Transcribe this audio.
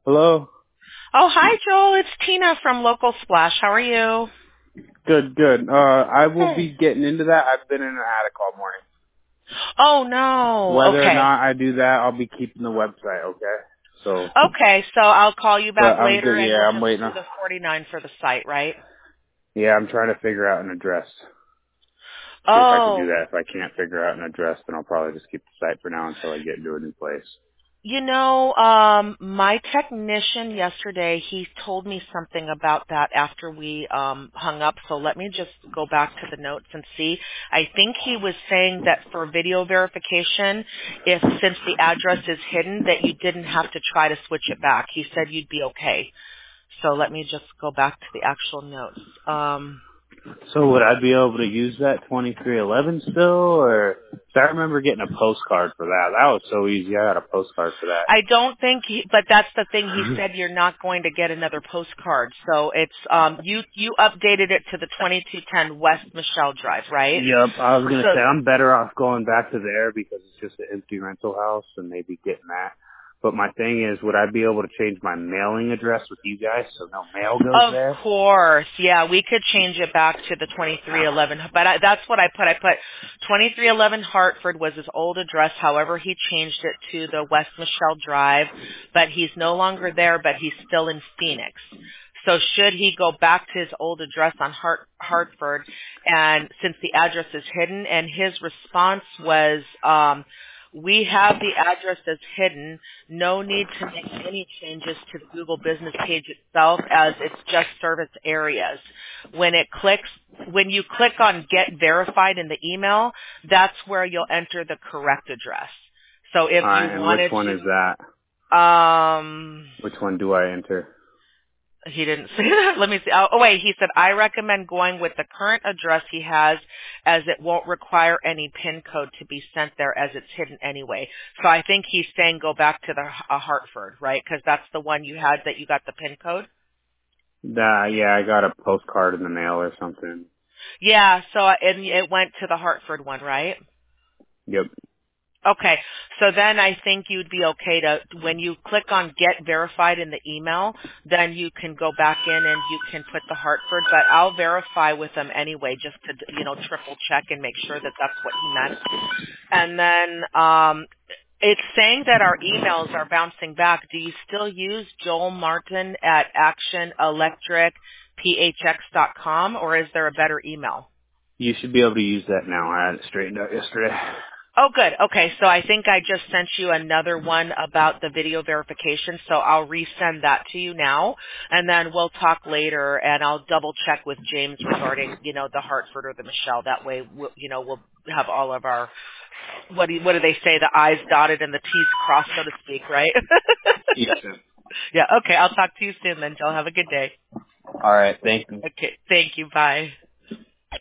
Hello? Oh, hi, Joel. It's Tina from Local Splash. How are you? Good. I will Hey. be getting into that. I've been in an attic all morning. Oh, no. Whether or Okay. not I do that, I'll be keeping the website, okay? So, Okay, so I'll call you but back I'm later good. and Yeah, we'll I'm just waiting. do the 49 for the site, right? Yeah, I'm trying to figure out an address. See if I can do Oh, that. If I can't figure out an address, then I'll probably just keep the site for now until I get into a new place. my technician yesterday, he told me something about that after we hung up, so let me just go back to the notes and see. I think he was saying that for video verification, since the address is hidden, that you didn't have to try to switch it back. He said you'd be okay. So let me just go back to the actual notes. So would I be able to use that 2311 still, or? 'Cause I remember getting a postcard for that. That was so easy. I got a postcard for that. I don't think, but that's the thing. He said you're not going to get another postcard. So it's you updated it to the 2210 West Michelle Drive, right? Yep, I was gonna So say I'm better off going back to there because it's just an empty rental house and maybe getting that. But my thing is, would I be able to change my mailing address with you guys so no mail goes of there? course, yeah, we could change it back to the 2311, but that's what I put. I put 2311 Hartford was his old address. However, he changed it to the West Michelle Drive, but he's no longer there, but he's still in Phoenix. So should he go back to his old address on Hartford, and since the address is hidden, and his response was, we have the address as hidden. No need to make any changes to the Google business page itself as it's just service areas. When you click on get verified in the email, that's where you'll enter the correct address. So if you Alright, and which wanted one is that? to, Which one do I enter? he didn't say that. Let me see. Oh, wait. He said, I recommend going with the current address he has as it won't require any PIN code to be sent there as it's hidden anyway. So I think he's saying go back to the Hartford, right? Because that's the one you had that you got the PIN code. Yeah, I got a postcard in the mail or something. Yeah. So and it went to the Hartford one, right? Yep. Okay, so then I think you'd be okay to, when you click on get verified in the email, then you can go back in and you can put the Hartford, but I'll verify with them anyway just to, triple check and make sure that that's what he meant. And then, it's saying that our emails are bouncing back. Do you still use Joel Martin at actionelectricphx.com, or is there a better email? You should be able to use that now. I had it straightened out yesterday. Oh, good. Okay, so I think I just sent you another one about the video verification, so I'll resend that to you now, and then we'll talk later, and I'll double check with James regarding, the Hartford or the Michelle. That way, we'll have all of our, what do they say, the I's dotted and the T's crossed, so to speak, right? Yes, sir. Yeah, okay, I'll talk to you soon then, Joel. Have a good day. Alright, thank you. Okay, thank you. Bye.